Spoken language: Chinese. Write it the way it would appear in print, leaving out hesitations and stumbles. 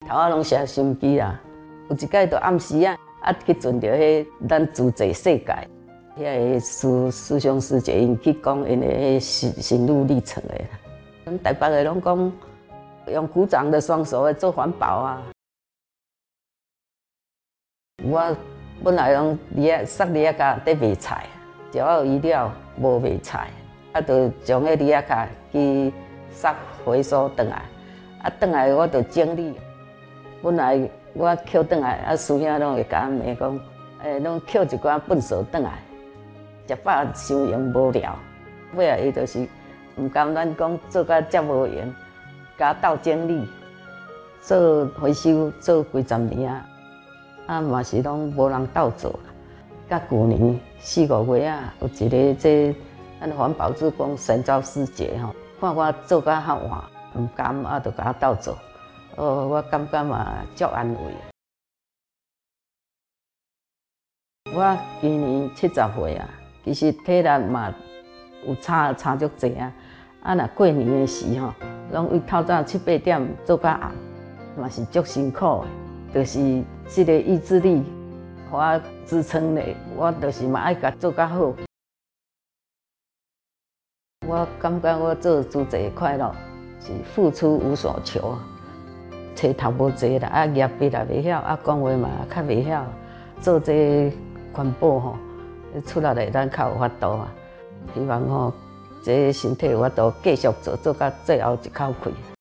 头仔拢写心机啦，有一摆就暗时去船着迄咱自济世界，遐个师兄师姐因去讲因的迄心路历程的。咱台北的拢讲用鼓掌的双手来做环保啊。我本来拢塞梨仔卡在卖菜，只要有鱼了无卖菜，就将迄梨仔卡去塞回收转来，转来我就整理。本来我捡转来，师兄拢会甲我骂讲，拢捡一寡粪扫转来，食饱伤用无聊。尾仔伊就是唔甘咱讲做甲遮无用，甲斗整理，做回收做几十年嘛是拢无人斗做。甲旧年4、5月有一个这咱环保志工神招师姐看我做甲较晚，唔甘就甲我斗做。我感觉嘛足安慰。我今年70岁其实体力嘛有差足济若过年的时拢为透早7、8点做到暗，嘛是足辛苦的。就是这个意志力，互我支撑咧，我就是嘛爱甲做较好。我感觉我做自济快乐，是付出无所求。册读无济啦，业笔也袂晓，讲话嘛较袂晓，做这环保出来会当较有法度希望这身体有法度继续做到最后一口气。